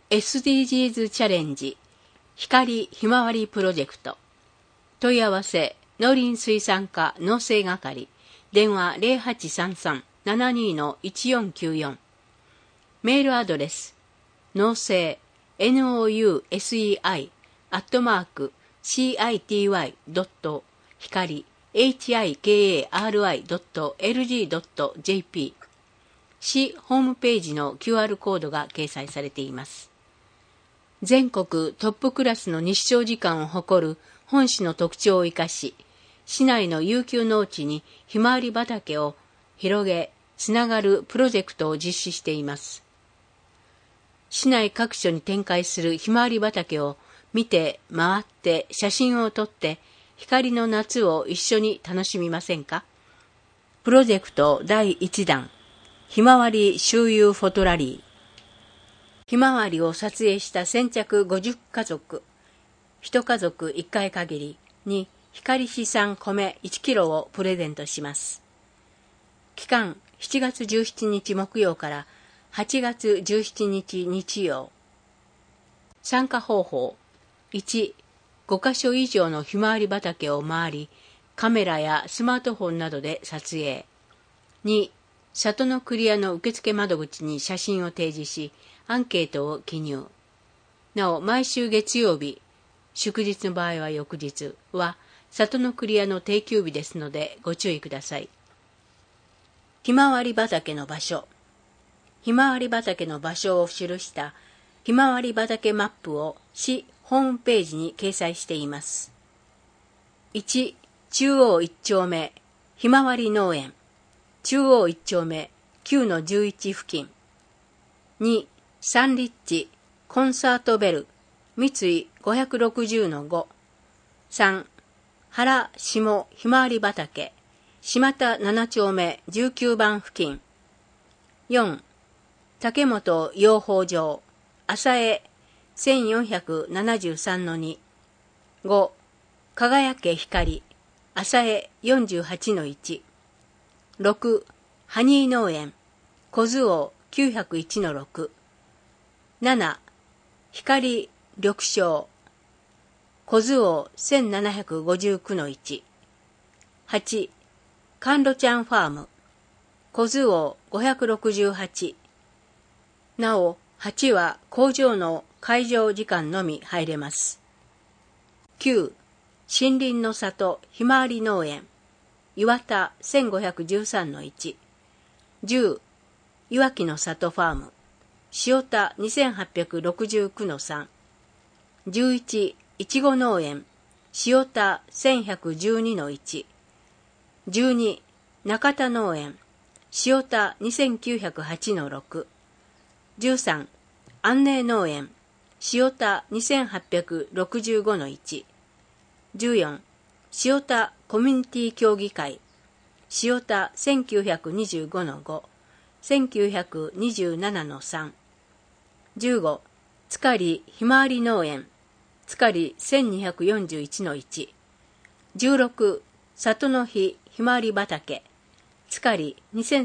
SDGs チャレンジ光ひまわりプロジェクト問い合わせ農林水産課農政係電話 0833-72-1494 メールアドレス農政 nousei@city. 光 hikari.lg.jp 市ホームページの QR コードが掲載されています。全国トップクラスの日照時間を誇る本市の特徴を生かし、市内の遊休農地にひまわり畑を広げ、つながるプロジェクトを実施しています。市内各所に展開するひまわり畑を見て回って写真を撮って光の夏を一緒に楽しみませんか？プロジェクト第1弾ひまわり周遊フォトラリー。ひまわりを撮影した先着50家族、1家族1回限りに光市産米1キロをプレゼントします。期間7月17日木曜から8月17日日曜。参加方法1、5カ所以上のひまわり畑を回り、カメラやスマートフォンなどで撮影。2、里のクリアの受付窓口に写真を提示し、アンケートを記入。なお、毎週月曜日、祝日の場合は翌日は、里のクリアの定休日ですのでご注意ください。ひまわり畑の場所。ひまわり畑の場所を記したひまわり畑マップを市ホームページに掲載しています。1、中央1丁目、ひまわり農園。中央1丁目 9-11 付近。2、サンリッジ、コンサートベル、三井 560-5。3、原下ひまわり畑、島田7丁目19番付近。4、竹本養蜂場、浅江 1473-2。5、輝け光、浅江 48-1。6、ハニー農園、小津王 901-6。7、光緑章、小津王 1759-1。8、甘露ちゃんファーム、小津王568。なお、8は工場の開場時間のみ入れます。9、森林の里ひまわり農園、岩田 1513-1。10、いわきの里ファーム、塩田 2869-3。11、いちご農園、塩田 1112-1。12、中田農園、塩田 2908-6。13、安寧農園、塩田 2865-1。14、塩田コミュニティ協議会、塩田 1925-5、1927-3。15、つかりひまわり農園、つかり 1241-1。16、里の日ひまわり畑、つかり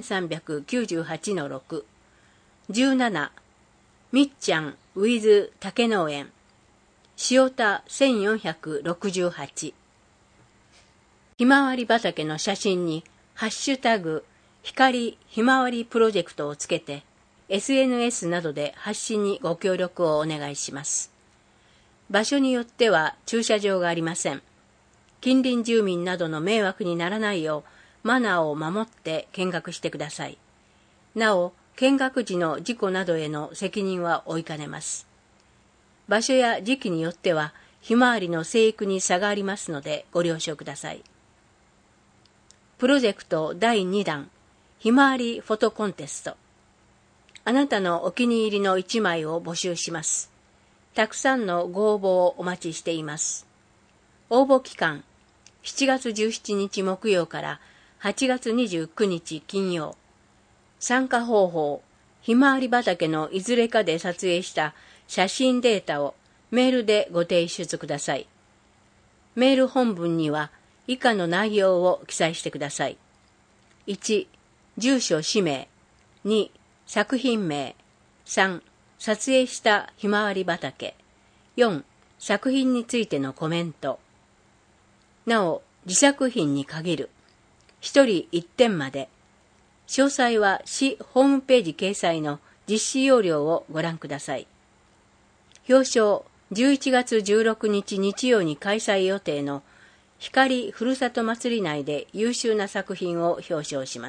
2398-6。17、みっちゃん with 竹農園、塩田 1468。ひまわり畑の写真にハッシュタグ光ひまわりプロジェクトをつけて SNS などで発信にご協力をお願いします。場所によっては駐車場がありません。近隣住民などの迷惑にならないようマナーを守って見学してください。なお、見学時の事故などへの責任は負いかねます。場所や時期によってはひまわりの生育に差がありますのでご了承ください。プロジェクト第2弾ひまわりフォトコンテスト。あなたのお気に入りの1枚を募集します。たくさんのご応募をお待ちしています。応募期間7月17日木曜から8月29日金曜。参加方法、ひまわり畑のいずれかで撮影した写真データをメールでご提出ください。メール本文には以下の内容を記載してください。1、住所氏名。2、作品名。3、 撮影したひまわり畑。4、作品についてのコメント。なお、自作品に限る。1人1点まで。詳細は市ホームページ掲載の実施要領をご覧ください。表彰、11月16日日曜に開催予定の光ふるさと祭り内で優秀な作品を表彰します。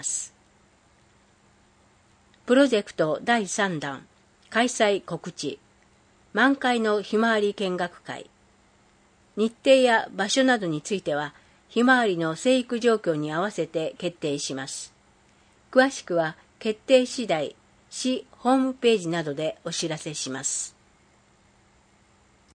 プロジェクト第3弾、開催告知、満開のひまわり見学会。日程や場所などについては、ひまわりの生育状況に合わせて決定します。詳しくは決定次第、市ホームページなどでお知らせします。